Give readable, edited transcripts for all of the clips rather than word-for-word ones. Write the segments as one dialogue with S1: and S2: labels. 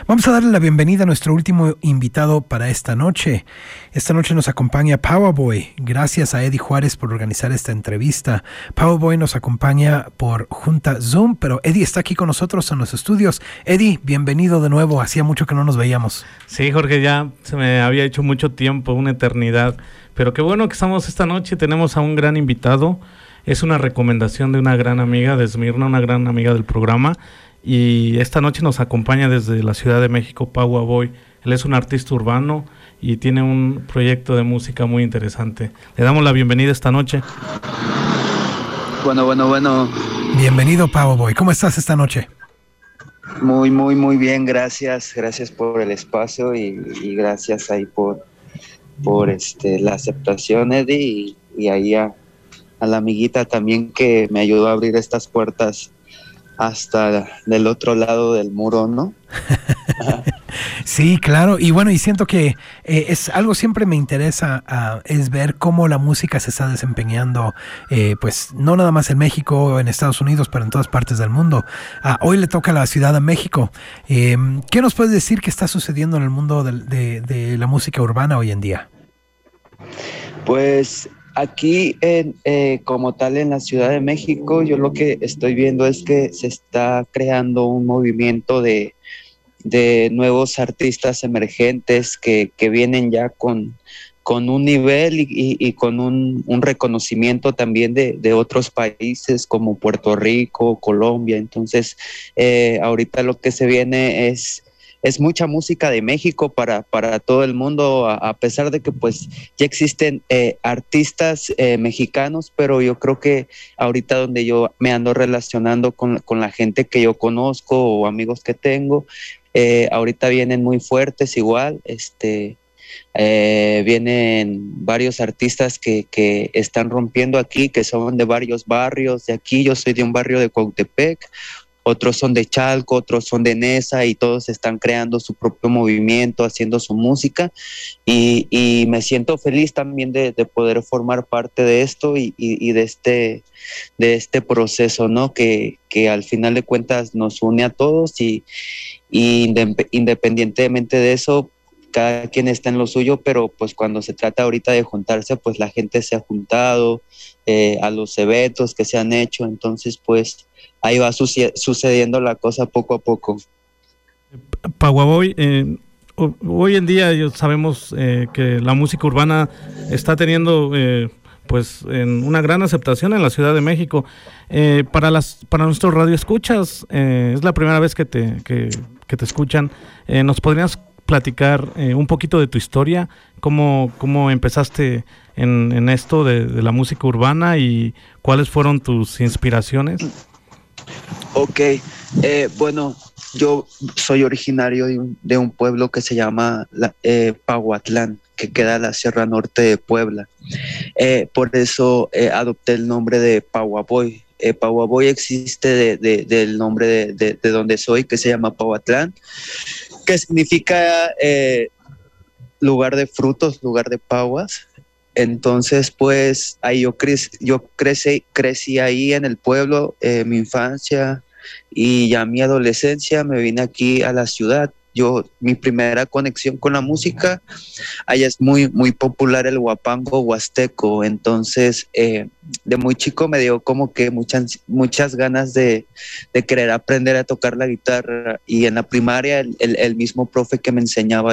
S1: Vamos a darle la bienvenida a nuestro último invitado para esta noche. Esta noche nos acompaña Powerboy. Gracias a Eddie Juárez por organizar esta entrevista. Powerboy nos acompaña por junta Zoom, pero Eddie está aquí con nosotros en los estudios. Eddie, bienvenido de nuevo. Hacía mucho que no nos veíamos.
S2: Sí, Jorge, ya se me había hecho mucho tiempo, una eternidad. Pero qué bueno que estamos esta noche. Tenemos a un gran invitado. Es una recomendación de una gran amiga de Esmirna, una gran amiga del programa. Y esta noche nos acompaña desde la Ciudad de México, Powerboy. Él es un artista urbano y tiene un proyecto de música muy interesante. Le damos la bienvenida esta noche.
S3: Bueno.
S1: Bienvenido, Powerboy. ¿Cómo estás esta noche?
S3: Muy bien, gracias. Gracias por el espacio y gracias ahí por la aceptación, Eddie, y ahí a la amiguita también que me ayudó a abrir estas puertas hasta del otro lado del muro, ¿no?
S1: Sí, claro, y bueno, y siento que es algo siempre me interesa, es ver cómo la música se está desempeñando, pues no nada más en México o en Estados Unidos, pero en todas partes del mundo. Hoy le toca a la Ciudad de México. ¿Qué nos puedes decir que está sucediendo en el mundo de la música urbana hoy en día?
S3: Pues aquí, como tal, en la Ciudad de México, yo lo que estoy viendo es que se está creando un movimiento de nuevos artistas emergentes que vienen ya con un nivel y con un reconocimiento también de otros países como Puerto Rico, Colombia. Entonces, ahorita lo que se viene es mucha música de México para todo el mundo, a pesar de que pues ya existen artistas mexicanos, pero yo creo que ahorita donde yo me ando relacionando con la gente que yo conozco o amigos que tengo, ahorita vienen muy fuertes igual, vienen varios artistas que están rompiendo aquí, que son de varios barrios de aquí. Yo soy de un barrio de Cuautepec, otros son de Chalco, otros son de Nesa, y todos están creando su propio movimiento, haciendo su música, y me siento feliz también de poder formar parte de esto y de este proceso, ¿no? Que al final de cuentas nos une a todos y independientemente de eso, cada quien está en lo suyo, pero pues cuando se trata ahorita de juntarse, pues la gente se ha juntado a los eventos que se han hecho, entonces pues ahí va sucediendo la cosa poco a poco.
S2: Powerboy, hoy en día sabemos que la música urbana está teniendo pues una gran aceptación en la Ciudad de México. Para nuestros radioescuchas, es la primera vez que te escuchan. ¿Nos podrías platicar un poquito de tu historia? ¿Cómo empezaste en esto de la música urbana y cuáles fueron tus inspiraciones?
S3: Ok, bueno, yo soy originario de un pueblo que se llama Pahuatlán, que queda en la Sierra Norte de Puebla. Por eso adopté el nombre de Powerboy. Powerboy existe del nombre de donde soy, que se llama Pahuatlán, que significa lugar de frutos, lugar de paguas. Entonces, pues ahí yo crecí ahí en el pueblo, mi infancia, y ya mi adolescencia me vine aquí a la ciudad. Mi primera conexión con la música, allá es muy popular el huapango huasteco. Entonces, de muy chico me dio como que muchas ganas de querer aprender a tocar la guitarra, y en la primaria el mismo profe que me enseñaba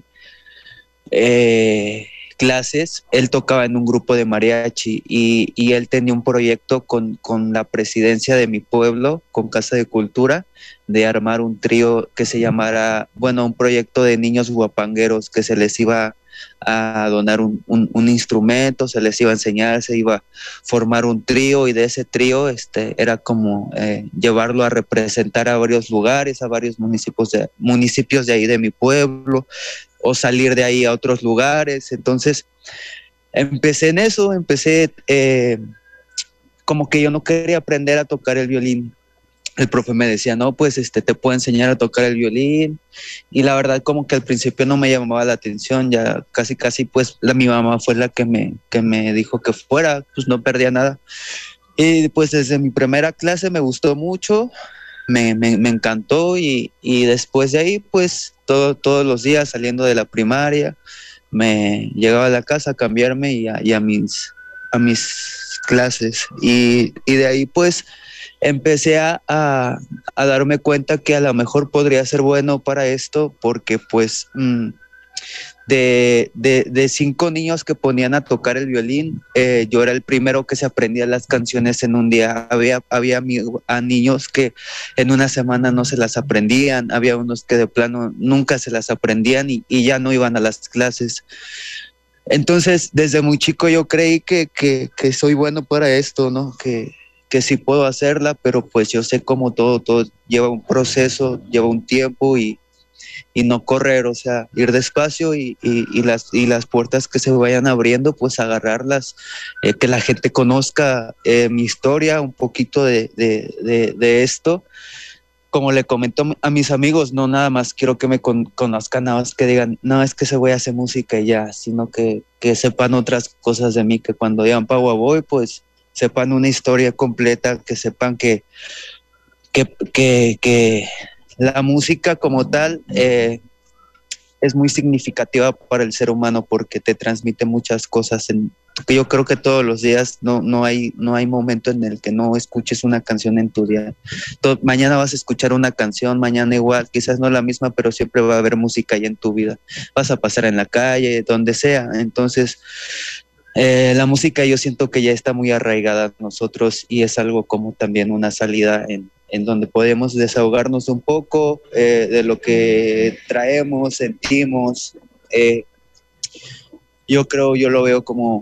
S3: clases, él tocaba en un grupo de mariachi, y él tenía un proyecto con la presidencia de mi pueblo, con Casa de Cultura, de armar un trío que se llamara, un proyecto de niños huapangueros, que se les iba a donar un instrumento, se les iba a enseñar, se iba a formar un trío, y de ese trío era como llevarlo a representar a varios lugares, a varios municipios de ahí de mi pueblo, o salir de ahí a otros lugares. Entonces empecé en eso, como que yo no quería aprender a tocar el violín. El profe me decía, no, pues te puedo enseñar a tocar el violín, y la verdad como que al principio no me llamaba la atención, ya casi pues mi mamá fue la que me dijo que fuera, pues no perdía nada. Y pues desde mi primera clase me gustó mucho, me encantó y después de ahí pues todos los días saliendo de la primaria me llegaba a la casa a cambiarme y a mis clases y de ahí pues empecé a darme cuenta que a lo mejor podría ser bueno para esto porque pues de 5 niños que ponían a tocar el violín, yo era el primero que se aprendía las canciones en un día. Había niños que en una semana no se las aprendían, había unos que de plano nunca se las aprendían y ya no iban a las clases. Entonces, desde muy chico yo creí que soy bueno para esto, ¿no? Que sí puedo hacerla, pero pues yo sé cómo todo lleva un proceso, lleva un tiempo y no correr, o sea, ir despacio y las puertas que se vayan abriendo, pues agarrarlas, que la gente conozca mi historia, un poquito de esto. Como le comento a mis amigos, no nada más quiero que me conozcan, nada más que digan, no, es que ese güey hace música y ya, sino que sepan otras cosas de mí, que cuando digan Paua Boy, pues sepan una historia completa, que sepan que la música como tal es muy significativa para el ser humano porque te transmite muchas cosas. Yo creo que todos los días no hay momento en el que no escuches una canción en tu día. Mañana vas a escuchar una canción, mañana igual, quizás no la misma, pero siempre va a haber música ahí en tu vida. Vas a pasar en la calle, donde sea. Entonces, la música yo siento que ya está muy arraigada a nosotros y es algo como también una salida en donde podemos desahogarnos un poco de lo que traemos, sentimos. Yo lo veo como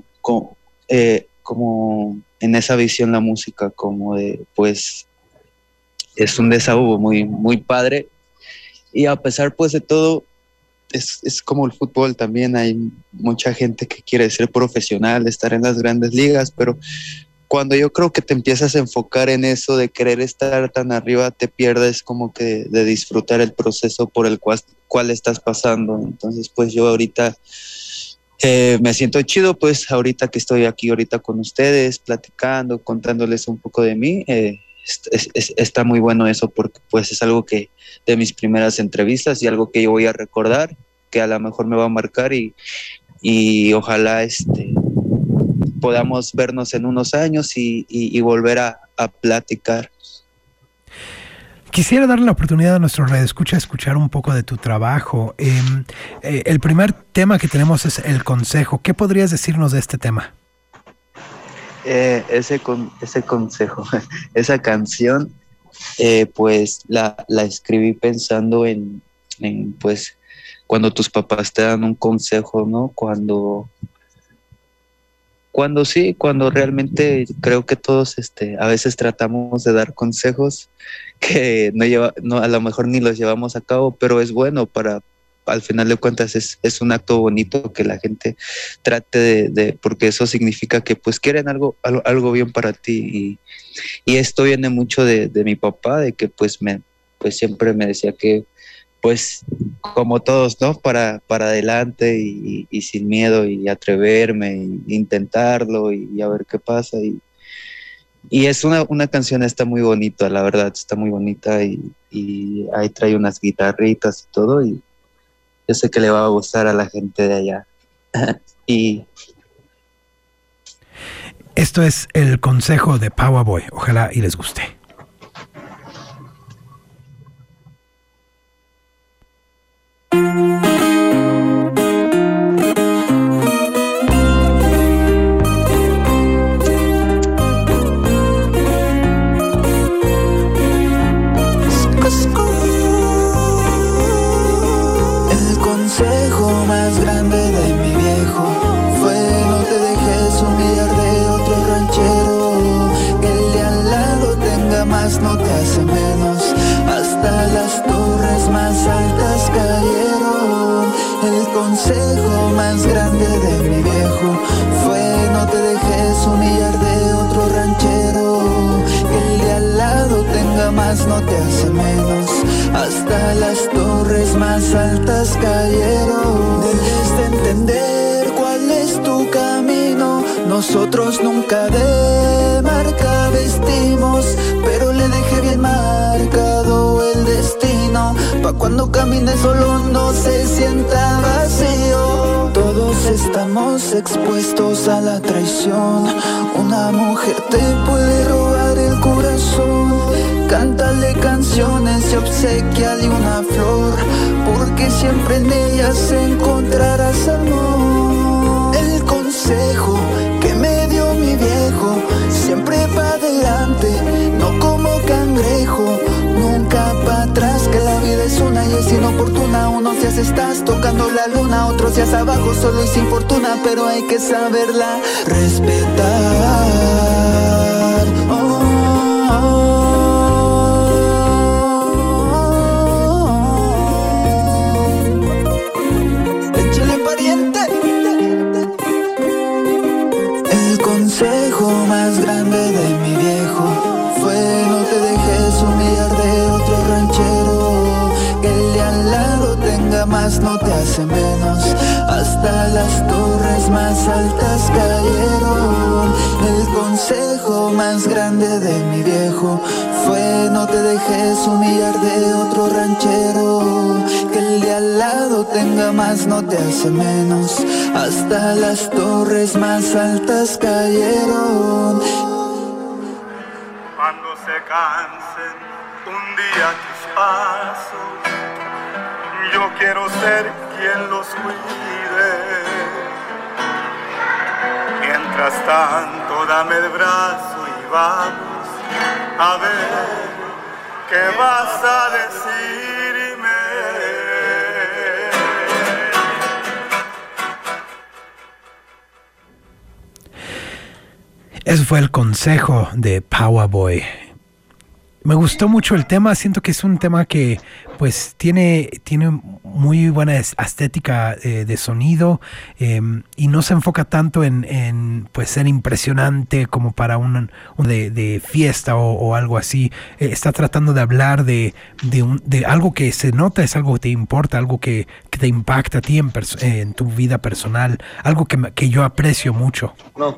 S3: en esa visión la música, como de, pues, es un desahogo muy, muy padre. Y a pesar, pues, de todo, es como el fútbol también. Hay mucha gente que quiere ser profesional, estar en las grandes ligas, pero cuando yo creo que te empiezas a enfocar en eso de querer estar tan arriba, te pierdes como que de disfrutar el proceso por el cual estás pasando. Entonces, pues yo ahorita me siento chido, pues ahorita que estoy aquí ahorita con ustedes, platicando, contándoles un poco de mí, está muy bueno eso porque pues es algo que de mis primeras entrevistas y algo que yo voy a recordar, que a lo mejor me va a marcar y ojalá podamos vernos en unos años y volver a platicar.
S1: Quisiera darle la oportunidad a nuestro radioescucha a escuchar un poco de tu trabajo. El primer tema que tenemos es El Consejo. ¿Qué podrías decirnos de este tema?
S3: Ese consejo, esa canción, pues la escribí pensando en pues cuando tus papás te dan un consejo, ¿no? Cuando realmente creo que todos a veces tratamos de dar consejos que a lo mejor ni los llevamos a cabo, pero es bueno al final de cuentas es un acto bonito que la gente trate porque eso significa que pues quieren algo bien para ti y esto viene mucho de mi papá, de que pues siempre me decía que pues como todos, ¿no? Para adelante y sin miedo y atreverme e intentarlo y a ver qué pasa y es una canción, está muy bonita, la verdad, está muy bonita y ahí trae unas guitarritas y todo y yo sé que le va a gustar a la gente de allá. Y
S1: esto es El Consejo de Paua Boy, ojalá y les guste.
S4: El consejo más grande de mi viejo fue: no te dejes humillar de otro ranchero, que el de al lado tenga más no te hace menos, hasta las torres más altas cayeron. El consejo más grande de mi viejo fue: no te dejes humillar de otro ranchero, que el de al lado tenga más no te hace menos, hasta las torres más altas cayeron. Debes de entender cuál es tu camino, nosotros nunca de marca vestimos, pero le dejé bien marcado pa' cuando camine solo no se sienta vacío. Todos estamos expuestos a la traición. Una mujer te puede robar el corazón. Cántale canciones y obsequiale una flor, porque siempre en ellas encontrarás amor. El consejo que me dio mi viejo: siempre pa' adelante, no como cangrejo, nunca pa' atrás, que la vida es una y es inoportuna. Unos días estás tocando la luna, otros días abajo solo y sin fortuna, pero hay que saberla respetar. Échale, pariente. El consejo más grande de mi viejo fue: no te dejes humillar de otro ranchero, que el de al lado tenga más no te hace menos. Hasta las torres más altas cayeron. El consejo más grande de mi viejo fue: no te dejes humillar de otro ranchero, que el de al lado tenga más no te hace menos. Hasta las torres más altas cayeron.
S5: Cuando se cansen un día tus pasos, yo quiero ser quien los cuide. Mientras tanto dame el brazo y vamos a ver qué vas a decirme.
S1: Eso fue el consejo de Powerboy. Me gustó mucho el tema, siento que es un tema que pues tiene muy buena estética de sonido, y no se enfoca tanto en pues ser impresionante como para un de fiesta o algo así. Está tratando de hablar de algo que se nota, es algo que te importa, algo que te impacta a ti en tu vida personal, algo que yo aprecio mucho.
S3: No.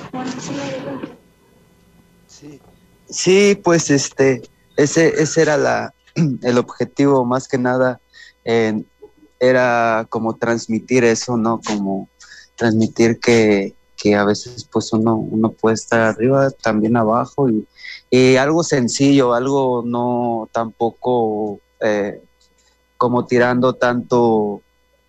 S3: Sí, pues ese era el objetivo, más que nada. Era como transmitir eso, ¿no? Como transmitir que a veces pues uno puede estar arriba, también abajo, y algo sencillo, algo no tampoco como tirando tanto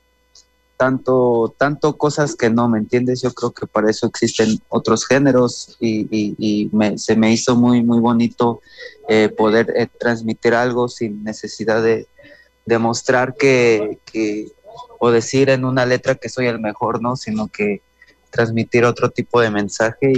S3: cosas que no, ¿me entiendes? Yo creo que para eso existen otros géneros, y se me hizo muy, muy bonito poder transmitir algo sin necesidad de demostrar o decir en una letra que soy el mejor, ¿no? Sino que transmitir otro tipo de mensaje,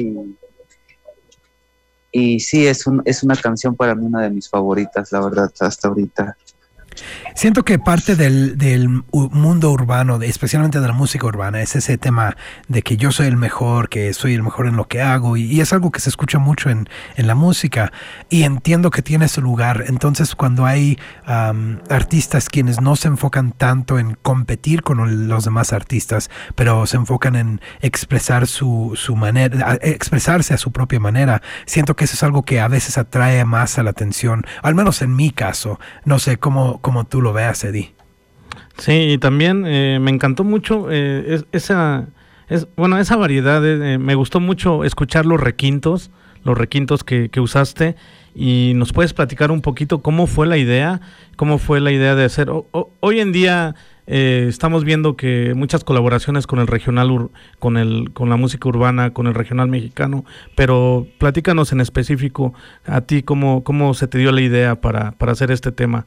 S3: y sí, es una canción para mí, una de mis favoritas, la verdad, hasta ahorita.
S1: Siento que parte del mundo urbano, especialmente de la música urbana, es ese tema de que yo soy el mejor, que soy el mejor en lo que hago, y es algo que se escucha mucho en la música, y entiendo que tiene su lugar. Entonces, cuando hay artistas quienes no se enfocan tanto en competir con los demás artistas, pero se enfocan en expresar su manera, expresarse a su propia manera, siento que eso es algo que a veces atrae más a la atención, al menos en mi caso. No sé cómo tú lo veas, Eddie.
S2: Sí, y también me encantó mucho esa variedad. Me gustó mucho escuchar los requintos que usaste, y nos puedes platicar un poquito cómo fue la idea de hacer. Hoy en día estamos viendo que muchas colaboraciones con el regional, con la música urbana, con el regional mexicano, pero platícanos en específico a ti cómo se te dio la idea para hacer este tema.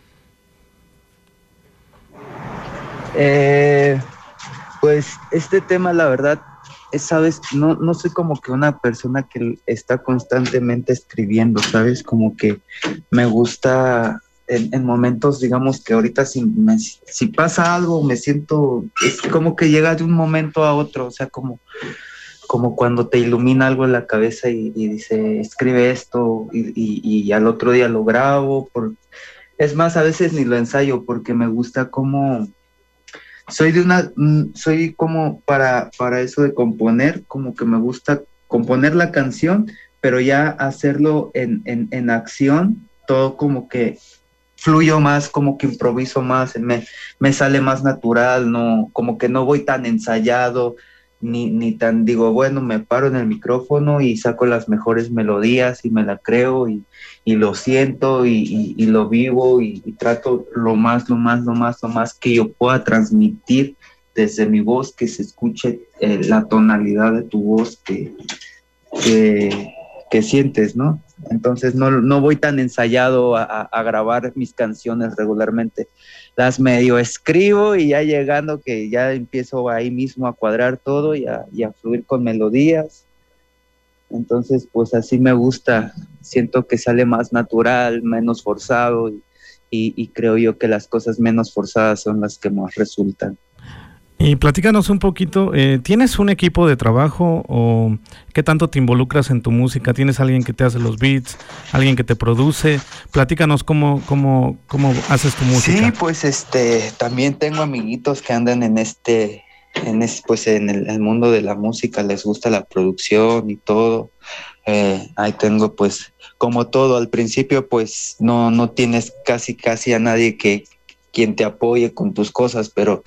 S3: Pues este tema, la verdad, sabes, no soy como que una persona que está constantemente escribiendo, ¿sabes? Como que me gusta en momentos, digamos que ahorita si pasa algo, me siento, es como que llega de un momento a otro, o sea, como cuando te ilumina algo en la cabeza y dice, escribe esto, y al otro día lo grabo. Es más, a veces ni lo ensayo, porque me gusta como... Soy como para eso de componer, como que me gusta componer la canción, pero ya hacerlo en acción, todo como que fluyo más, como que improviso más, me sale más natural, no, como que no voy tan ensayado, ni tan digo, bueno, me paro en el micrófono y saco las mejores melodías y me la creo y lo siento y lo vivo y trato lo más que yo pueda transmitir desde mi voz, que se escuche la tonalidad de tu voz que sientes, ¿no? Entonces no voy tan ensayado a grabar mis canciones regularmente. Las medio escribo y ya llegando que ya empiezo ahí mismo a cuadrar todo y a fluir con melodías. Entonces, pues así me gusta. Siento que sale más natural, menos forzado y creo yo que las cosas menos forzadas son las que más resultan.
S2: Y platícanos un poquito, ¿tienes un equipo de trabajo o qué tanto te involucras en tu música? ¿Tienes alguien que te hace los beats, alguien que te produce? Platícanos cómo haces tu música.
S3: Sí, pues también tengo amiguitos que andan en el mundo de la música, les gusta la producción y todo. Ahí tengo, pues, como todo, al principio pues no tienes casi a nadie quien te apoye con tus cosas, pero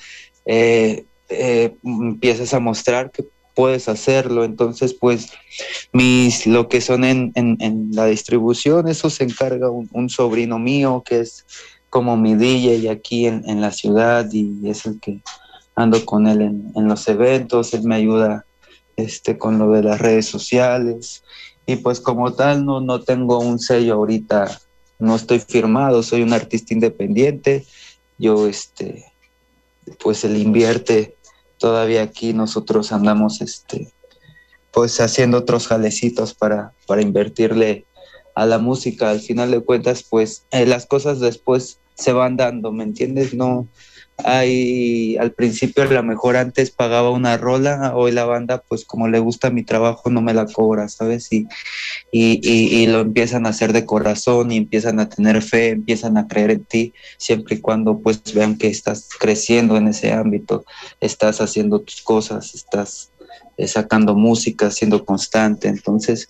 S3: empiezas a mostrar que puedes hacerlo. Entonces pues lo que son en la distribución, eso se encarga un sobrino mío que es como mi DJ aquí en la ciudad, y es el que ando con él en los eventos. Él me ayuda con lo de las redes sociales, y pues como tal no tengo un sello ahorita, no estoy firmado, soy un artista independiente. Yo pues él invierte todavía aquí, nosotros andamos pues haciendo otros jalecitos para invertirle a la música. Al final de cuentas pues las cosas después se van dando, ¿me entiendes? No hay, al principio a lo mejor antes pagaba una rola, hoy la banda pues como le gusta mi trabajo no me la cobra, ¿sabes? Y lo empiezan a hacer de corazón y empiezan a tener fe, empiezan a creer en ti, siempre y cuando pues vean que estás creciendo en ese ámbito, estás haciendo tus cosas, estás sacando música, siendo constante. Entonces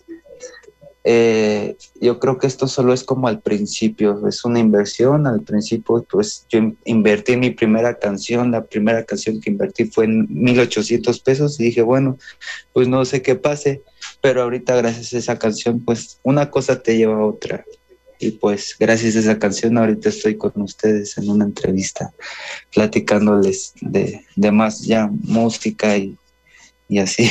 S3: yo creo que esto solo es como al principio, es una inversión. Al principio pues yo invertí en mi primera canción, la primera canción que invertí fue en 1,800 pesos y dije, bueno, pues no sé qué pase, pero ahorita gracias a esa canción pues una cosa te lleva a otra, y pues gracias a esa canción ahorita estoy con ustedes en una entrevista platicándoles de más ya música y así.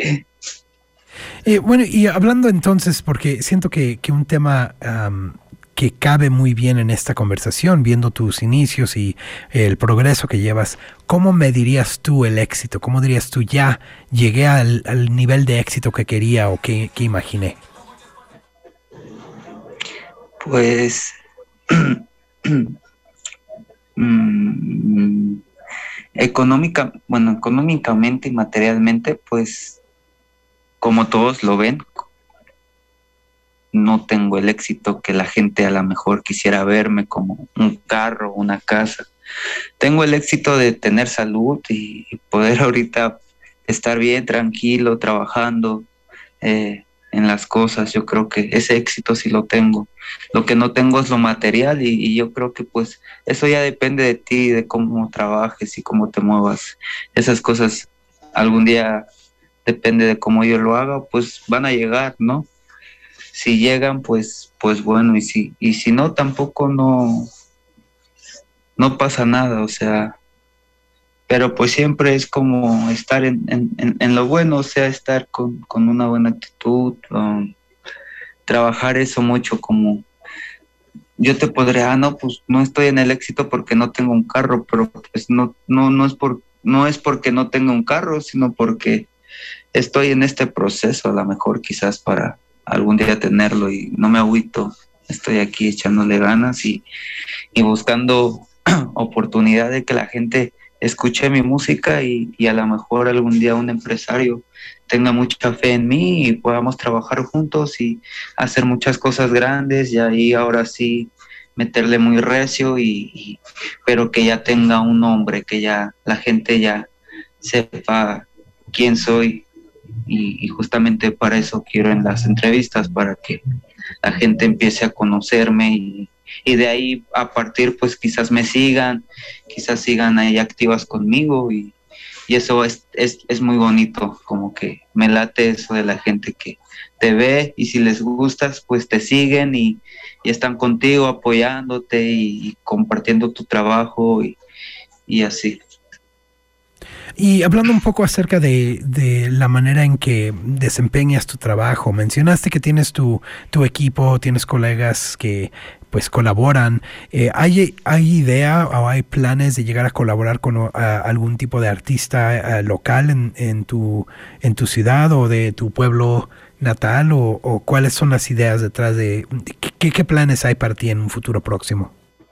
S1: Bueno, y hablando entonces, porque siento que un tema que cabe muy bien en esta conversación, viendo tus inicios y el progreso que llevas, ¿cómo medirías tú el éxito? ¿Cómo dirías tú, ya llegué al nivel de éxito que quería o que imaginé?
S3: Pues económicamente y materialmente, pues como todos lo ven, no tengo el éxito que la gente a lo mejor quisiera verme, como un carro, una casa. Tengo el éxito de tener salud y poder ahorita estar bien, tranquilo, trabajando en las cosas. Yo creo que ese éxito sí lo tengo. Lo que no tengo es lo material, y yo creo que pues eso ya depende de ti, de cómo trabajes y cómo te muevas. Esas cosas algún día, depende de cómo yo lo haga, pues van a llegar, ¿no? Si llegan, pues bueno, y si no, tampoco no pasa nada, o sea, pero pues siempre es como estar en lo bueno, o sea, estar con una buena actitud, trabajar eso mucho. Como yo te podré, no, pues no estoy en el éxito porque no tengo un carro, pero pues no es porque no tenga un carro, sino porque estoy en este proceso, a lo mejor quizás para algún día tenerlo, y no me agüito. Estoy aquí echándole ganas y buscando oportunidad de que la gente escuche mi música y a lo mejor algún día un empresario tenga mucha fe en mí y podamos trabajar juntos y hacer muchas cosas grandes, y ahí ahora sí meterle muy recio, pero que ya tenga un nombre, que ya la gente ya sepa quién soy. Y justamente para eso quiero en las entrevistas, para que la gente empiece a conocerme y de ahí a partir pues quizás me sigan, quizás sigan ahí activas conmigo y eso es muy bonito, como que me late eso de la gente que te ve y si les gustas pues te siguen y están contigo apoyándote y compartiendo tu trabajo y así.
S1: Y hablando un poco acerca de la manera en que desempeñas tu trabajo, mencionaste que tienes tu equipo, tienes colegas que pues colaboran. ¿Hay idea o hay planes de llegar a colaborar con algún tipo de artista local en tu ciudad o de tu pueblo natal? ¿O cuáles son las ideas detrás de qué planes hay para ti en un futuro próximo?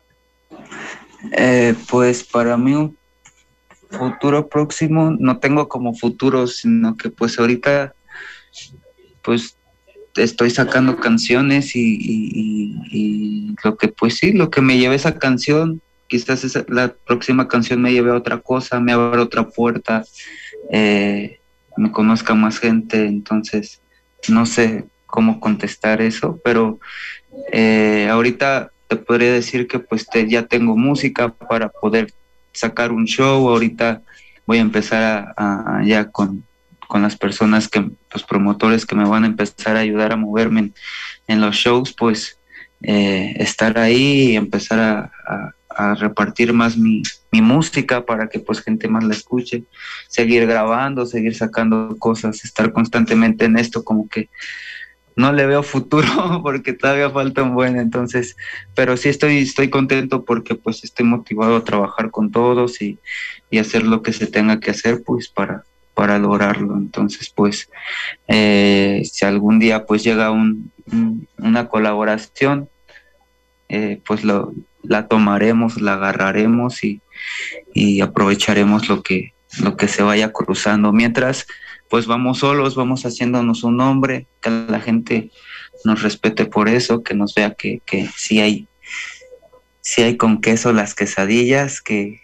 S3: Pues para mí un futuro próximo no tengo como futuro, sino que pues ahorita pues estoy sacando canciones y lo que pues sí, lo que me lleve esa canción, quizás la próxima canción me lleve a otra cosa, me abra otra puerta, me conozca más gente, entonces no sé cómo contestar eso, pero ahorita te podría decir que pues ya tengo música para poder sacar un show. Ahorita voy a empezar ya con las personas los promotores que me van a empezar a ayudar a moverme en los shows, pues estar ahí y empezar a repartir más mi música para que pues gente más la escuche, seguir grabando, seguir sacando cosas, estar constantemente en esto, como que no le veo futuro porque todavía falta un buen, entonces, pero sí estoy contento porque pues estoy motivado a trabajar con todos y hacer lo que se tenga que hacer pues para lograrlo. Entonces pues si algún día pues llega una colaboración, pues la tomaremos, la agarraremos y aprovecharemos lo que se vaya cruzando. Mientras pues vamos solos, vamos haciéndonos un nombre, que la gente nos respete por eso, que nos vea que sí hay con queso las quesadillas, que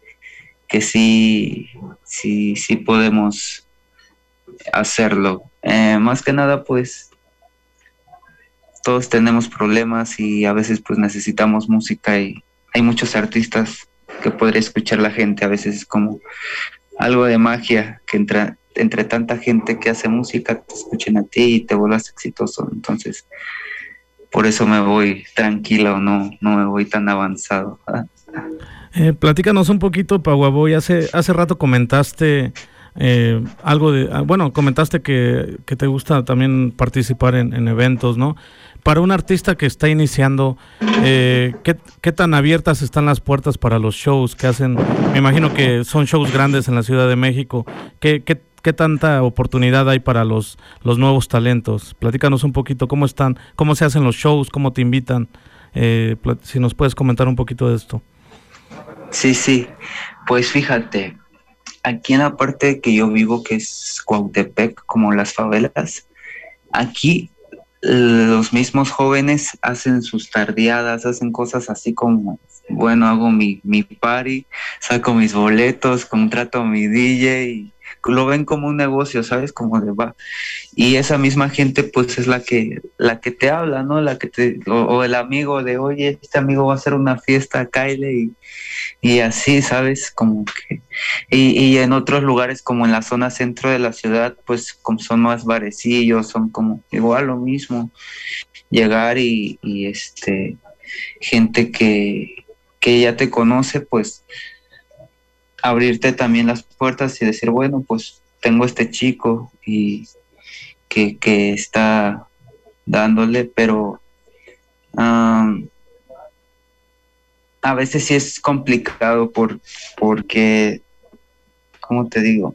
S3: sí podemos hacerlo. Más que nada pues todos tenemos problemas y a veces pues necesitamos música y hay muchos artistas que podría escuchar la gente, a veces es como algo de magia que entre tanta gente que hace música te escuchen a ti y te vuelvas exitoso. Entonces por eso me voy tranquilo, no me voy tan avanzado.
S2: Platícanos un poquito, Paguaboy. Hace rato comentaste comentaste que te gusta también participar en eventos, ¿no? Para un artista que está iniciando, ¿qué tan abiertas están las puertas para los shows que hacen? Me imagino que son shows grandes en la Ciudad de México. ¿Qué tanta oportunidad hay para los nuevos talentos? Platícanos un poquito cómo se hacen los shows, cómo te invitan. Si nos puedes comentar un poquito de esto.
S3: Sí, pues fíjate, aquí en la parte que yo vivo, que es Cuautepec, como las favelas, aquí los mismos jóvenes hacen sus tardeadas, hacen cosas así como, bueno, hago mi party, saco mis boletos, contrato a mi DJ y lo ven como un negocio, ¿sabes? Como de va. Y esa misma gente pues es la que te habla, ¿no? O el amigo de, oye, este amigo va a hacer una fiesta, cáele y así, ¿sabes? Como que y en otros lugares como en la zona centro de la ciudad, pues como son más barecillos, son como igual lo mismo, llegar y gente que ya te conoce, pues abrirte también las puertas y decir, bueno, pues tengo este chico y que está dándole, pero a veces sí es complicado porque, ¿cómo te digo?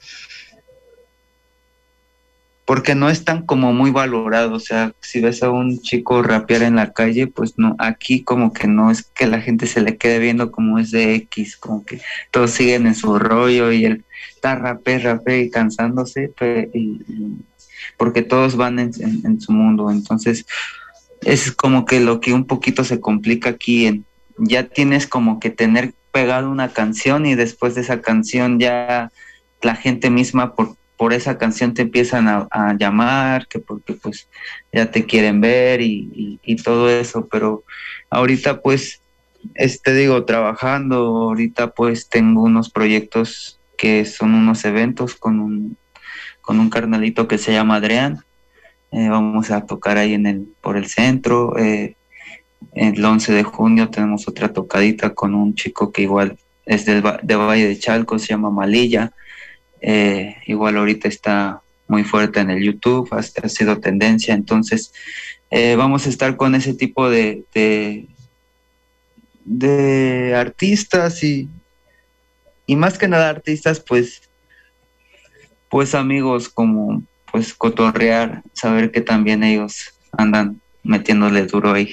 S3: Porque no están como muy valorados, o sea, si ves a un chico rapear en la calle, pues no, aquí como que no es que la gente se le quede viendo como es de X, como que todos siguen en su rollo y él está rapé y cansándose, porque todos van en su mundo. Entonces es como que lo que un poquito se complica aquí, ya tienes como que tener pegado una canción y después de esa canción ya la gente misma por esa canción te empiezan a llamar, que porque pues ya te quieren ver y todo eso, pero ahorita pues, digo, trabajando, ahorita pues tengo unos proyectos que son unos eventos con un carnalito que se llama Adrián. Vamos a tocar ahí por el centro. El 11 de junio tenemos otra tocadita con un chico que igual es de Valle de Chalco, se llama Malilla. Igual ahorita está muy fuerte en el YouTube, ha sido tendencia. Entonces vamos a estar con ese tipo de artistas y más que nada artistas, pues amigos, como pues cotorrear, saber que también ellos andan metiéndole duro ahí.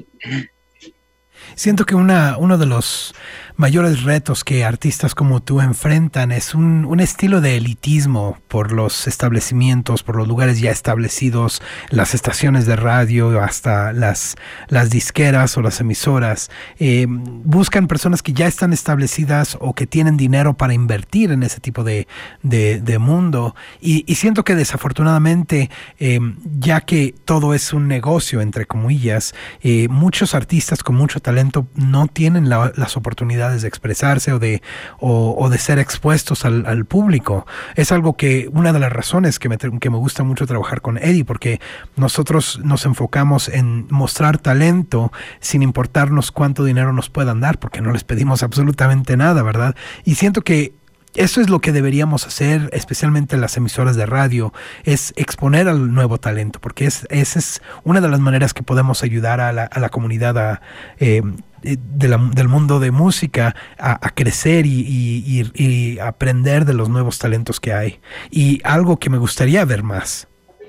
S1: Siento que uno de los mayores retos que artistas como tú enfrentan es un estilo de elitismo por los establecimientos, por los lugares ya establecidos, las estaciones de radio, hasta las disqueras o las emisoras. Buscan personas que ya están establecidas o que tienen dinero para invertir en ese tipo de mundo. Y siento que desafortunadamente, ya que todo es un negocio, entre comillas, muchos artistas con mucho talento no tienen las oportunidades de expresarse o de ser expuestos al público. Es algo que, una de las razones que me gusta mucho trabajar con Eddie, porque nosotros nos enfocamos en mostrar talento sin importarnos cuánto dinero nos puedan dar, porque no les pedimos absolutamente nada, ¿verdad? Y siento que eso es lo que deberíamos hacer, especialmente las emisoras de radio, es exponer al nuevo talento, porque esa es una de las maneras que podemos ayudar a la comunidad del mundo de música a crecer y aprender de los nuevos talentos que hay. Y algo que me gustaría ver más.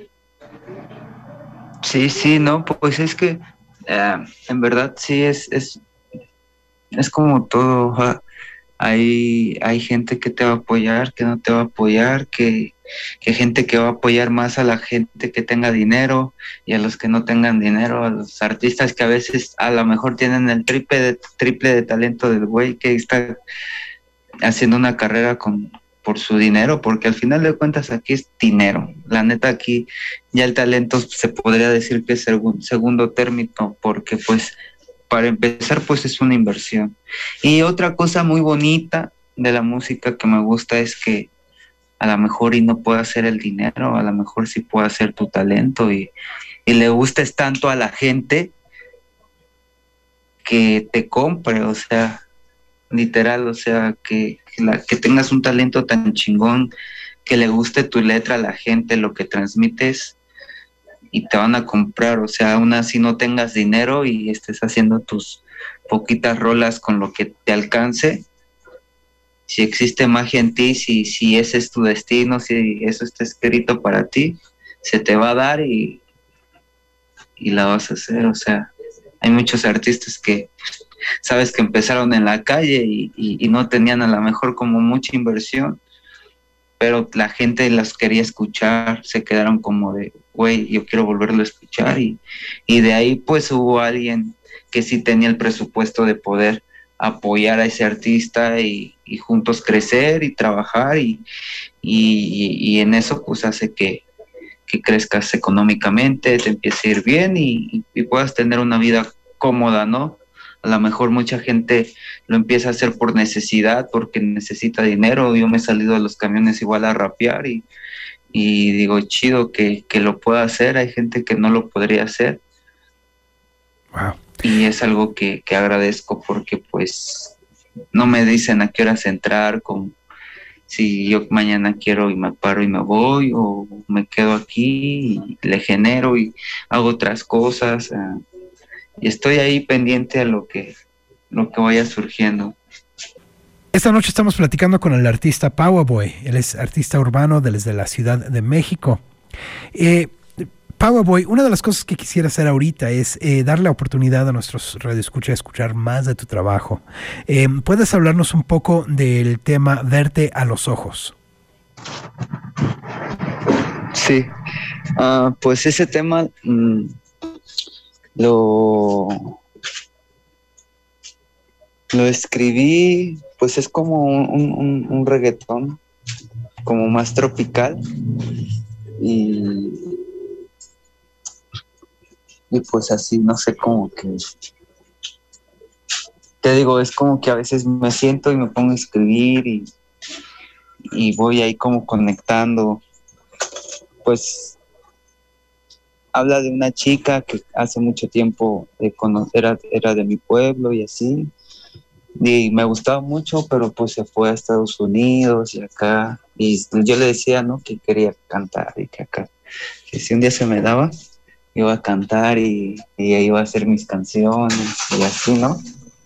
S3: Sí, no, pues es que en verdad sí es como todo. Hay gente que te va a apoyar, que no te va a apoyar, que gente que va a apoyar más a la gente que tenga dinero y a los que no tengan dinero, a los artistas que a veces a lo mejor tienen el triple de talento del güey que está haciendo una carrera por su dinero, porque al final de cuentas aquí es dinero. La neta, aquí ya el talento se podría decir que es segundo término, porque pues para empezar pues es una inversión. Y otra cosa muy bonita de la música que me gusta es que a lo mejor y no puede hacer el dinero, a lo mejor sí puede hacer tu talento y le gustes tanto a la gente que te compre, o sea, literal, o sea, que tengas un talento tan chingón, que le guste tu letra a la gente, lo que transmites, y te van a comprar, o sea, aún así no tengas dinero y estés haciendo tus poquitas rolas con lo que te alcance. Si existe magia en ti, si ese es tu destino, si eso está escrito para ti, se te va a dar y la vas a hacer. O sea, hay muchos artistas que sabes que empezaron en la calle y no tenían a lo mejor como mucha inversión, pero la gente las quería escuchar, se quedaron como de, güey, yo quiero volverlo a escuchar, y de ahí pues hubo alguien que sí tenía el presupuesto de poder apoyar a ese artista y juntos crecer y trabajar y en eso pues hace que crezcas económicamente, te empiece a ir bien y puedas tener una vida cómoda, ¿no? A lo mejor mucha gente lo empieza a hacer por necesidad, porque necesita dinero. Yo me he salido de los camiones igual a rapear y digo, chido que lo pueda hacer. Hay gente que no lo podría hacer.
S1: Wow.
S3: Y es algo que agradezco, porque pues no me dicen a qué horas entrar, como si yo mañana quiero y me paro y me voy, o me quedo aquí y le genero y hago otras cosas. Y estoy ahí pendiente a lo que vaya surgiendo.
S1: Esta noche estamos platicando con el artista Powerboy. Él es artista urbano desde la Ciudad de México. Powerboy, una de las cosas que quisiera hacer ahorita es darle la oportunidad a nuestros radioescuchas de escuchar más de tu trabajo. ¿Puedes hablarnos un poco del tema Verte a los ojos?
S3: Sí, pues ese tema lo escribí, pues es como un reggaetón, como más tropical, y pues así, no sé, como que te digo, es como que a veces me siento y me pongo a escribir y voy ahí como conectando. Pues habla de una chica que hace mucho tiempo era de mi pueblo y así, y me gustaba mucho, pero pues se fue a Estados Unidos y acá, y yo le decía, ¿no?, que quería cantar y que acá, que si un día se me daba, iba a cantar y iba a hacer mis canciones y así, ¿no?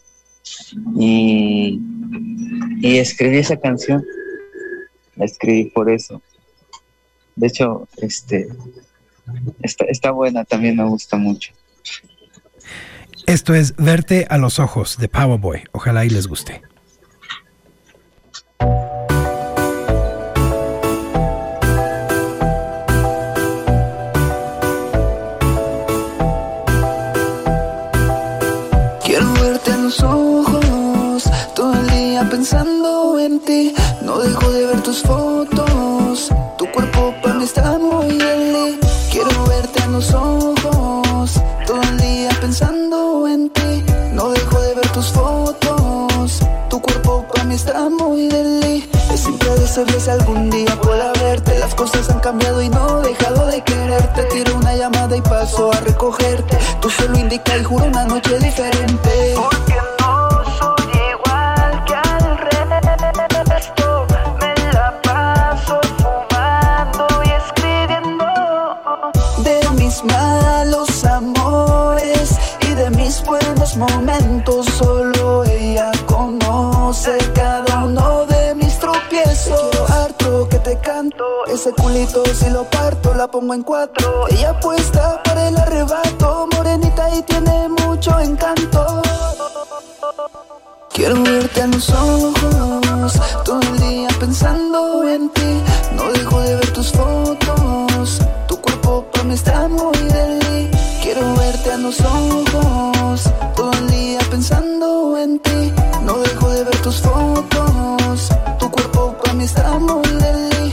S3: Y escribí esa canción, la escribí por eso. De hecho, está buena, también me gusta mucho.
S1: Esto es Verte a los ojos de Powerboy. Ojalá y les guste.
S4: Quiero verte a los ojos, todo el día pensando en ti. No dejo de ver tus fotos, tu cuerpo para mí está muy deli. Quiero verte a los ojos, todo el día pensando en ti. No dejo de ver tus fotos, tu cuerpo para mí está muy deli. Es impredecible si algún día pueda verte. Las cosas han cambiado y no he dejado de quererte. Tiro una llamada y paso a recogerte. Tú solo indica y juro una noche diferente. Porque no soy igual que al resto. Me la paso fumando y escribiendo de mis malos amores y de mis buenos momentos. Solo ella conoce cada uno de mis tropiezos. Quiero harto que te canto, ese culito si lo parto la pongo en 4. Ella apuesta para el arrebato, morenita y tiene mucho encanto. Quiero verte a los ojos, todo el día pensando en ti. No dejo de ver tus fotos, tu cuerpo para mí está muy deli. Quiero verte a los ojos, todo el día pensando en ti. No dejo de ver tus fotos, tu cuerpo para mí está muy deli.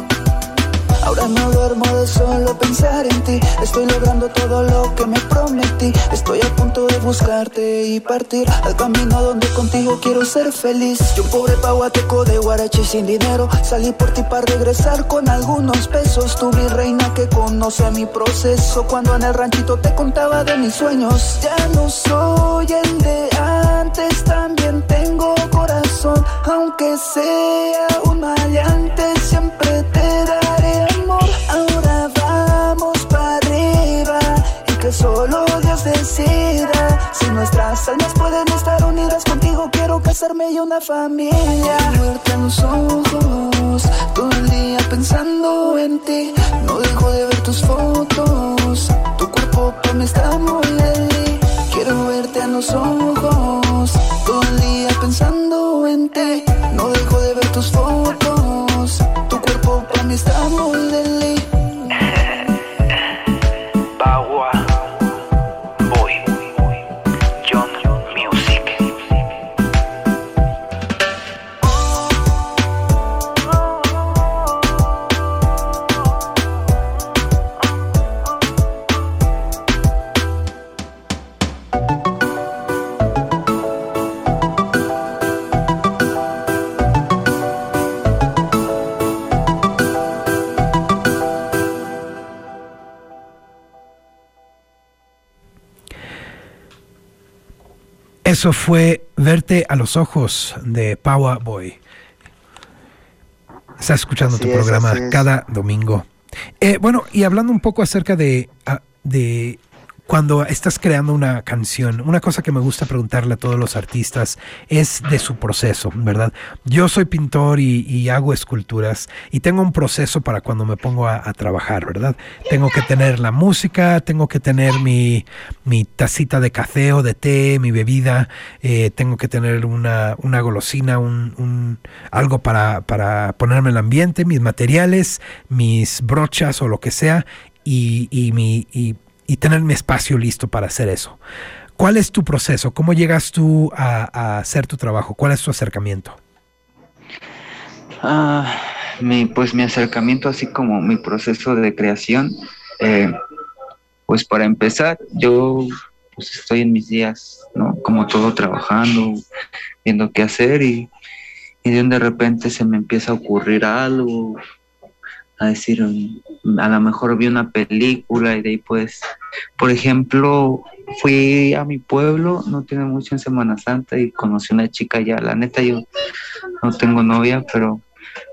S4: Ahora no duermo de solo pensar en ti. Estoy logrando todo lo que me prometí. Estoy a punto de buscarte y partir al camino donde contigo quiero ser feliz. Yo un pobre paguateco de Guarachi sin dinero, salí por ti para regresar con algunos pesos. Tu virreina que conoce mi proceso, cuando en el ranchito te contaba de mis sueños. Ya no soy el de antes, también tengo corazón. Aunque sea un maleante, siempre te daré amor. Ahora vamos para arriba y que solo Dios decida si nuestras almas pueden estar unidas. Contigo quiero casarme y una familia. Quiero verte a los ojos, todo el día pensando en ti. No dejo de ver tus fotos, tu cuerpo para mí está muy deli. Quiero verte a los ojos, todo el día pensando en ti. No dejo de ver tus fotos, tu cuerpo para mí está muy deli. Power Boy, John Music.
S1: Eso fue Verte a los ojos de Powerboy. Estás escuchando tu programa cada domingo. Bueno, y hablando un poco acerca de cuando estás creando una canción, una cosa que me gusta preguntarle a todos los artistas es de su proceso, ¿verdad? Yo soy pintor y hago esculturas y tengo un proceso para cuando me pongo a trabajar, ¿verdad? Tengo que tener la música, tengo que tener mi tacita de café o de té, mi bebida, tengo que tener una golosina, algo para ponerme el ambiente, mis materiales, mis brochas o lo que sea y tener mi espacio listo para hacer eso. ¿Cuál es tu proceso? ¿Cómo llegas tú a hacer tu trabajo? ¿Cuál es tu acercamiento?
S3: Mi acercamiento, así como mi proceso de creación, pues para empezar, yo pues estoy en mis días, ¿no? Como todo trabajando, viendo qué hacer y de repente se me empieza a ocurrir algo, a decir, a lo mejor vi una película y de ahí pues, por ejemplo, fui a mi pueblo, no tiene mucho en Semana Santa y conocí una chica ya, la neta yo no tengo novia, pero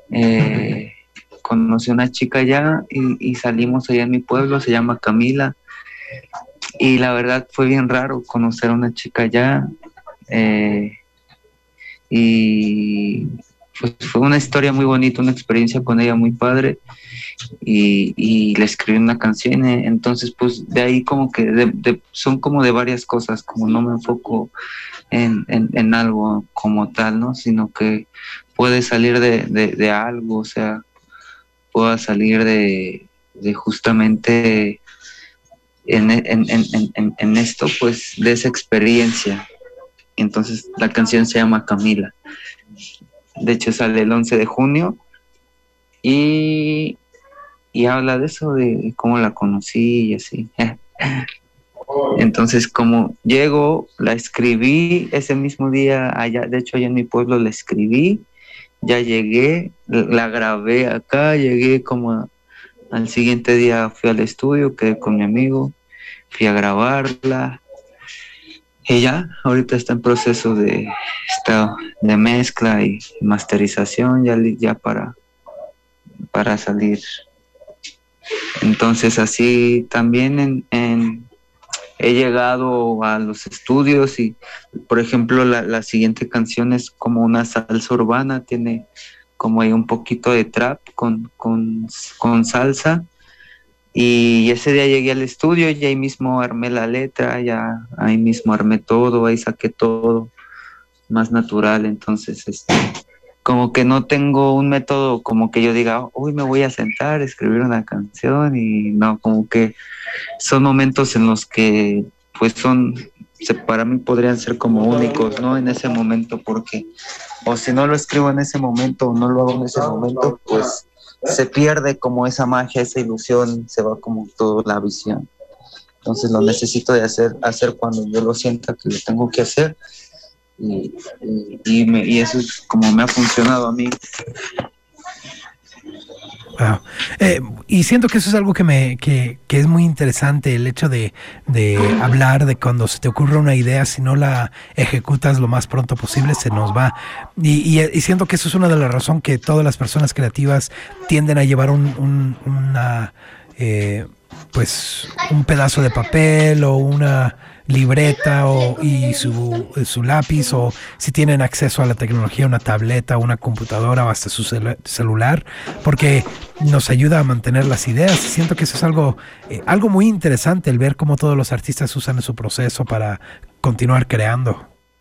S3: conocí una chica ya y salimos allá en mi pueblo, se llama Camila, y la verdad fue bien raro conocer a una chica allá, y pues fue una historia muy bonita, una experiencia con ella muy padre, y le escribí una canción, entonces pues de ahí como que son como de varias cosas, como no me enfoco en algo como tal, ¿no? Sino que puede salir de algo, o sea, pueda salir de justamente en esto, pues de esa experiencia. Entonces la canción se llama Camila. De hecho sale el 11 de junio y habla de eso, de cómo la conocí y así. Entonces, como llego, la escribí ese mismo día allá, de hecho allá en mi pueblo la escribí, ya llegué, la grabé acá, llegué como al siguiente día fui al estudio, quedé con mi amigo, fui a grabarla. Y ya, ahorita está en proceso de mezcla y masterización, ya para salir. Entonces así también he llegado a los estudios y, por ejemplo, la siguiente canción es como una salsa urbana, tiene como ahí un poquito de trap con salsa. Y ese día llegué al estudio y ahí mismo armé la letra, ya ahí mismo armé todo, ahí saqué todo más natural. Entonces, como que no tengo un método como que yo diga, uy, me voy a sentar, escribir una canción, y no, como que son momentos en los que pues para mí podrían ser como únicos, ¿no? En ese momento, porque o si no lo escribo en ese momento o no lo hago en ese momento, pues se pierde como esa magia, esa ilusión, se va como toda la visión. Entonces lo necesito de hacer cuando yo lo sienta que lo tengo que hacer, y eso es como me ha funcionado a mí.
S1: Wow. Y siento que eso es algo que es muy interesante, el hecho de hablar de cuando se te ocurre una idea, si no la ejecutas lo más pronto posible, se nos va. Y siento que eso es una de las razones que todas las personas creativas tienden a llevar una pues un pedazo de papel o una libreta y su lápiz, o si tienen acceso a la tecnología, una tableta, una computadora o hasta su celular, porque nos ayuda a mantener las ideas. Siento que eso es algo muy interesante, el ver cómo todos los artistas usan su proceso para continuar creando.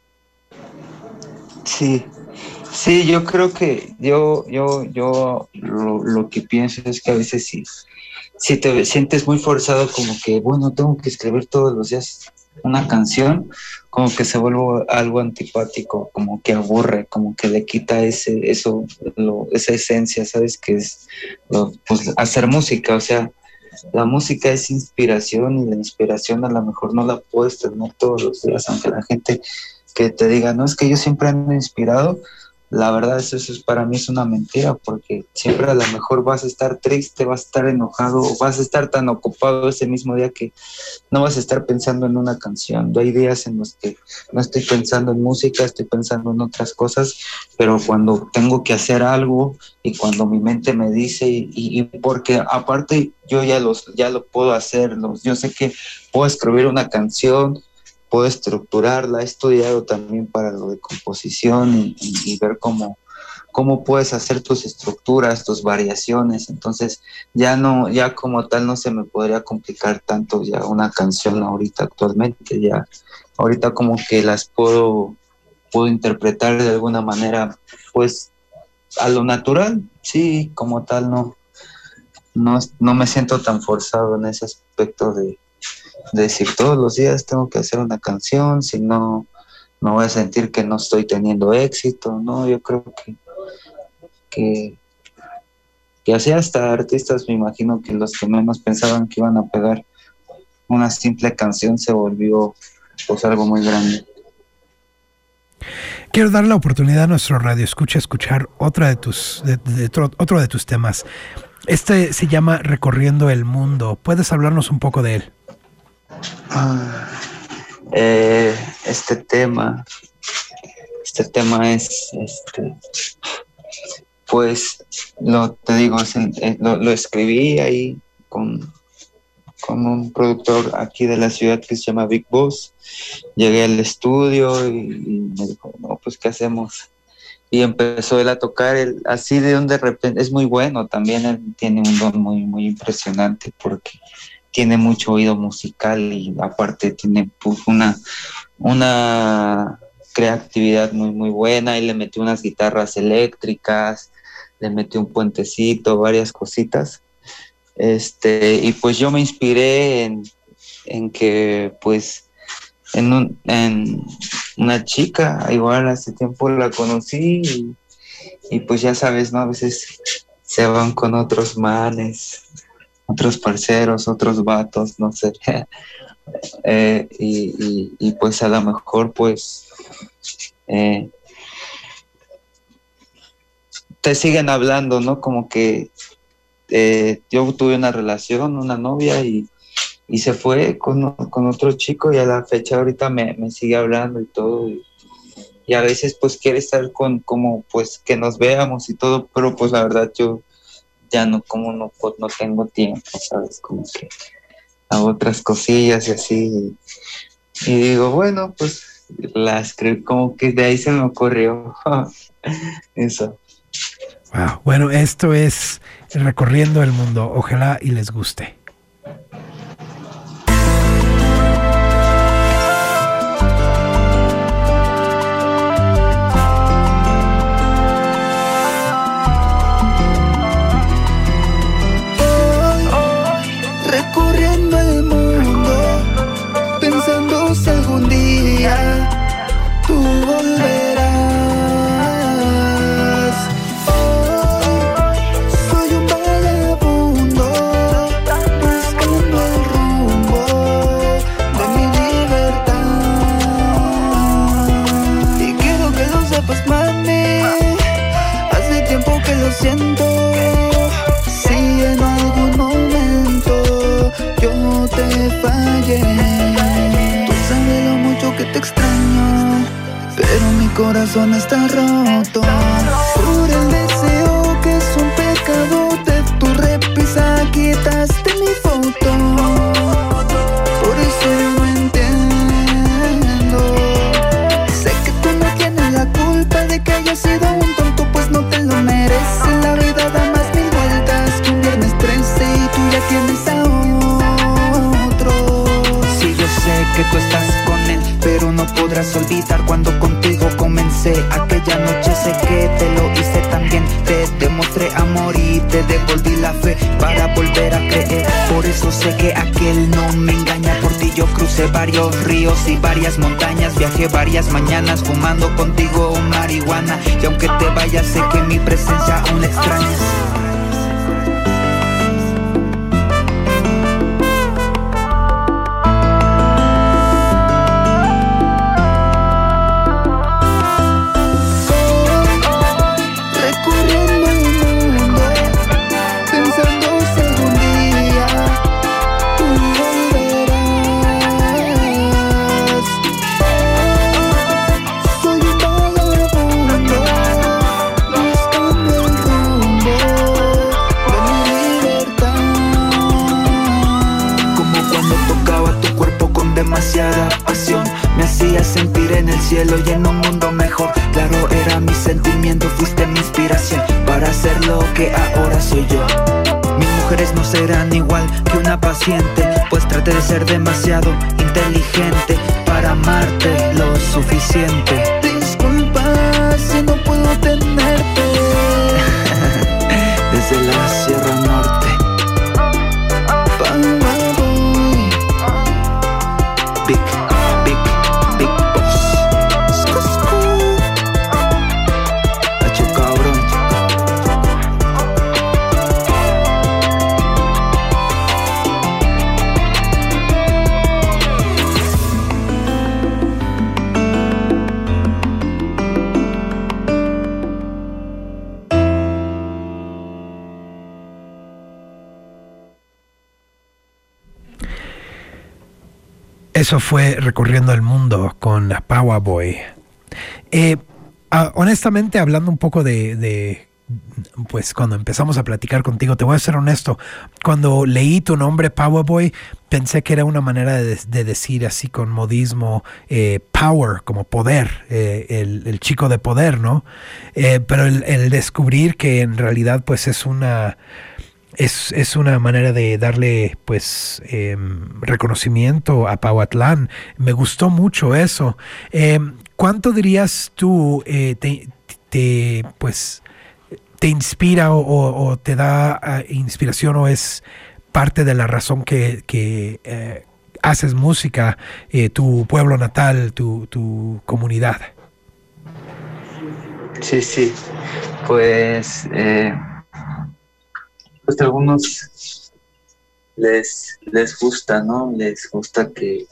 S3: Sí, yo creo que yo lo que pienso es que a veces si te sientes muy forzado, como que, bueno, tengo que escribir todos los días una canción, como que se vuelve algo antipático, como que aburre, como que le quita esa esencia, ¿sabes? Que es pues, hacer música, o sea, la música es inspiración, y la inspiración a lo mejor no la puedes tener todos los días, aunque la gente que te diga, no, es que yo siempre ando inspirado. La verdad, eso para mí es una mentira, porque siempre a lo mejor vas a estar triste, vas a estar enojado, o vas a estar tan ocupado ese mismo día que no vas a estar pensando en una canción. Hay días en los que no estoy pensando en música, estoy pensando en otras cosas, pero cuando tengo que hacer algo y cuando mi mente me dice, y porque aparte yo ya lo puedo hacer, yo sé que puedo escribir una canción, puedo estructurarla, he estudiado también para lo de composición y ver cómo puedes hacer tus estructuras, tus variaciones. Entonces ya como tal no se me podría complicar tanto ya una canción ahorita actualmente, ya ahorita como que las puedo interpretar de alguna manera pues a lo natural, sí, como tal no me siento tan forzado en ese aspecto de decir todos los días tengo que hacer una canción, si no, me voy a sentir que no estoy teniendo éxito, ¿no? Yo creo que así hasta artistas, me imagino que los que menos pensaban que iban a pegar una simple canción se volvió pues algo muy grande.
S1: Quiero dar la oportunidad a nuestro radio escucha escuchar otro de tus temas. Este se llama Recorriendo el Mundo. ¿Puedes hablarnos un poco de él?
S3: Este tema es, pues, te digo, lo escribí ahí con un productor aquí de la ciudad que se llama Big Boss. Llegué al estudio y me dijo, no, pues, ¿qué hacemos? Y empezó él a tocar, así de repente, es muy bueno también, él tiene un don muy, muy impresionante porque tiene mucho oído musical y aparte tiene pues, una creatividad muy, muy buena, y le metió unas guitarras eléctricas, le metió un puentecito, varias cositas. Y pues yo me inspiré en que pues en una chica, igual hace tiempo la conocí y pues ya sabes, ¿no? A veces se van con otros manes, otros parceros, otros vatos, no sé. Y pues a lo mejor pues te siguen hablando, ¿no? Como que yo tuve una relación, una novia y se fue con otro chico y a la fecha ahorita me sigue hablando y todo y a veces pues quiere estar como pues que nos veamos y todo, pero pues la verdad yo ya no tengo tiempo, ¿sabes? Como que hago otras cosillas y así y digo, bueno, pues la escribí, como que de ahí se me ocurrió eso.
S1: Wow. Bueno, esto es Recorriendo el Mundo. Ojalá y les guste.
S4: Recorriendo el mundo, pensando si algún día tú volverás. Soy un vagabundo buscando el rumbo de mi libertad. Y quiero que lo sepas, mami, hace tiempo que lo siento. Si en algún momento yo te fallé, tú sabes lo mucho que te extraño, pero mi corazón está roto por el deseo que es un pecado. De tu repisa quitaste mi foto, por eso yo no entiendo. Sé que tú no tienes la culpa de que haya sido un tonto, pues no te lo mereces. La vida da más mil vueltas que un viernes 13 y tú ya tienes a otro. Sí, yo sé que tú estás con él, pero no podrás olvidar cuando contigo comencé. Aquella noche sé que te lo hice también. Te demostré amor y te devolví la fe para volver a creer. Por eso sé que aquel no me engaña. Por ti yo crucé varios ríos y varias montañas. Viajé varias mañanas fumando contigo marihuana. Y aunque te vayas sé que mi presencia aún la extrañas. Demasiada pasión me hacía sentir en el cielo y en un mundo mejor. Claro, era mi sentimiento, fuiste mi inspiración para ser lo que ahora soy yo. Mis mujeres no serán igual que una paciente, pues traté de ser demasiado inteligente para amarte lo suficiente. Disculpa si no puedo tenerte desde la Sierra Norte. Big Boss. Hacho cabrón.
S1: Eso fue Recorriendo el Mundo con Power Boy. Honestamente, hablando un poco pues cuando empezamos a platicar contigo, te voy a ser honesto, cuando leí tu nombre Power Boy, pensé que era una manera de decir así con modismo, power, como poder, el chico de poder, ¿no? Pero el descubrir que en realidad pues es una manera de darle pues reconocimiento a Pahuatlán. Me gustó mucho eso. ¿Cuánto dirías tú pues te inspira o te da inspiración o es parte de la razón que haces música, tu pueblo natal, tu comunidad?
S3: Sí, pues pues a algunos les gusta, ¿no? Les gusta que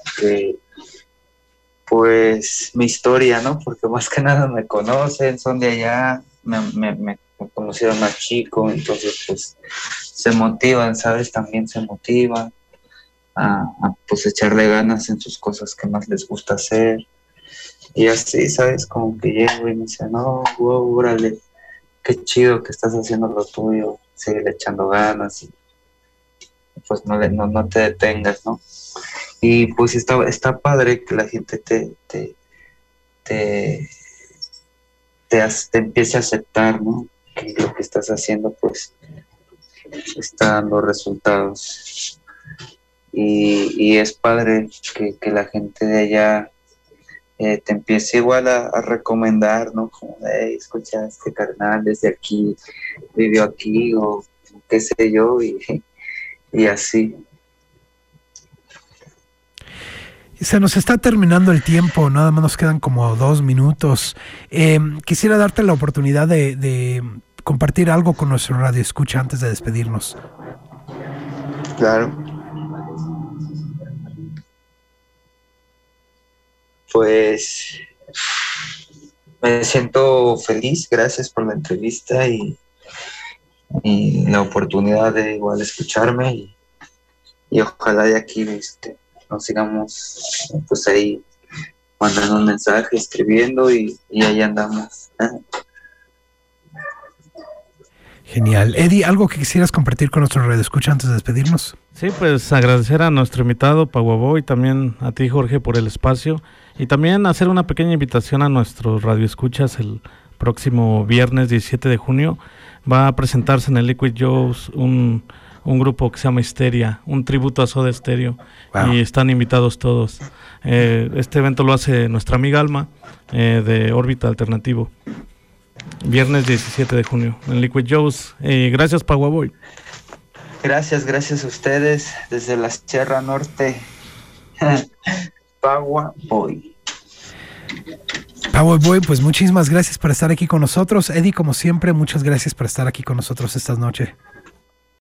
S3: pues mi historia, ¿no? Porque más que nada me conocen, son de allá, me conocieron más chico, entonces pues se motivan, ¿sabes? También se motivan a pues echarle ganas en sus cosas que más les gusta hacer. Y así, ¿sabes? Como que llego y me dicen, no, wow, órale, qué chido que estás haciendo lo tuyo, sigue echando ganas y pues no te detengas, ¿no? Y pues está padre que la gente te empiece a aceptar, ¿no? Que lo que estás haciendo pues está dando resultados. Y es padre que la gente de allá te empiece igual a recomendar, ¿no? Como, hey, escucha este carnal desde aquí, vivió aquí, o qué sé yo, y así.
S1: Se nos está terminando el tiempo, nada más nos quedan como 2 minutos. Quisiera darte la oportunidad de compartir algo con nuestro radio escucha antes de despedirnos.
S3: Claro. Pues me siento feliz, gracias por la entrevista y la oportunidad de igual escucharme y ojalá de aquí nos sigamos pues ahí mandando un mensaje, escribiendo y ahí andamos.
S1: Genial. Eddie, ¿algo que quisieras compartir con nuestro radio escucha antes de despedirnos?
S2: Sí, pues agradecer a nuestro invitado Power Boy, también a ti Jorge por el espacio y también hacer una pequeña invitación a nuestros radioescuchas. El próximo viernes 17 de junio va a presentarse en el Liquid Joe's un grupo que se llama Histeria, un tributo a Soda Stereo. Wow. Y están invitados todos. Este evento lo hace nuestra amiga Alma de Órbita Alternativo. Viernes 17 de junio en Liquid Joe's. Gracias Power Boy.
S3: Gracias a ustedes desde la Sierra Norte. Power Boy.
S1: Power Boy, pues muchísimas gracias por estar aquí con nosotros. Eddie, como siempre, muchas gracias por estar aquí con nosotros esta noche.